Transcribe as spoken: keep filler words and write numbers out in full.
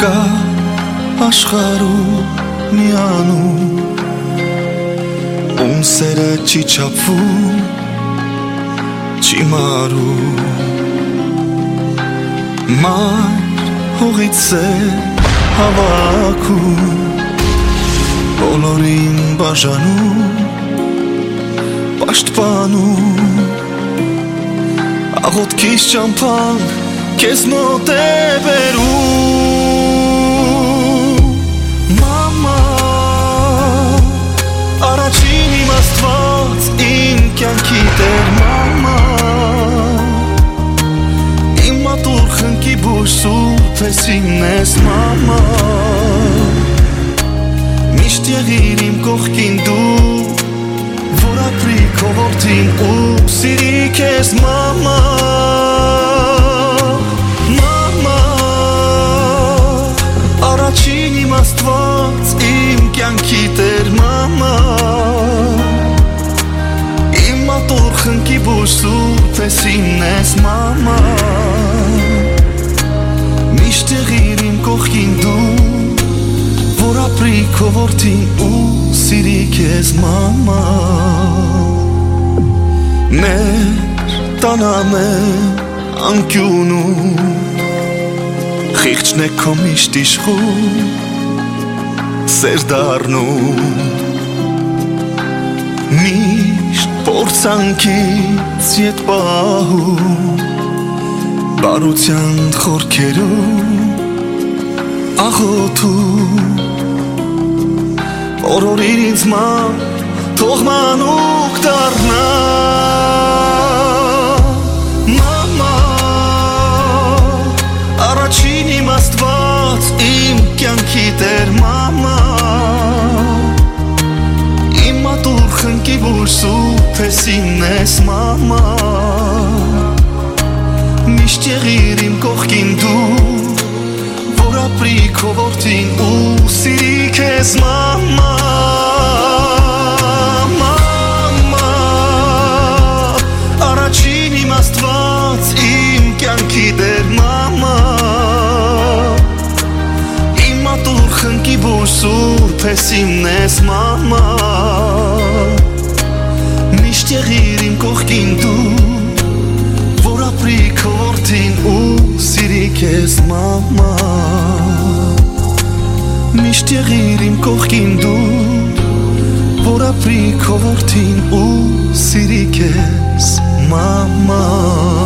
կա աշխարհում միանում ում սերը չի չափվում չի մարում մայր հողից է հավաքում բոլորին բաժանում պաշտպանում աղոթքից ճամփան քեզ մոտ է բերում մամա առաջին իմ Աստված իմ կյանքի տեր մամա իմ մատուր խնկի բույսուր թեսին ես մամա միշտ եղիր իմ կողքին դու որ ապրի քո որդին ու սիրի քեզ մամա Առաջին իմ Աստված իմ կյանքի տեր մամա իմ մատուր խնկի բույսուր թեսին ես մամա միշտ եղիր իմ կողքին դու որ ապրի քո որդին ու սիրի քեզ մամա մեր տանամ է անկյունում Խիղճն է քո միշտ իշխում, սեր դառնում Միշտ փորձանքից ետ պահում Բարության խորքերում աղոթում Օրորիր ինձ ման, թող մանուկ դառնա Առաջին իմ Աստված իմ կյանքի տեր մամա Իմ մատուր խնկի բույսուր թեսին ես մամա Միշտ եղիր իմ կողքին դու որ ապրի քո որդին ու սիրի քեզ մամա Մամա Առաջին իմ Աստված իմ կյանքի տեր մամա Խնկի բույսուր թեսին ես մամա Միշտ եղիր իմ կողքին դու որ ապրի քո որդին ու սիրի քեզ մամա Միշտ եղիր իմ կողքին դու որ ապրի քո որդին ու սիրի քեզ մամա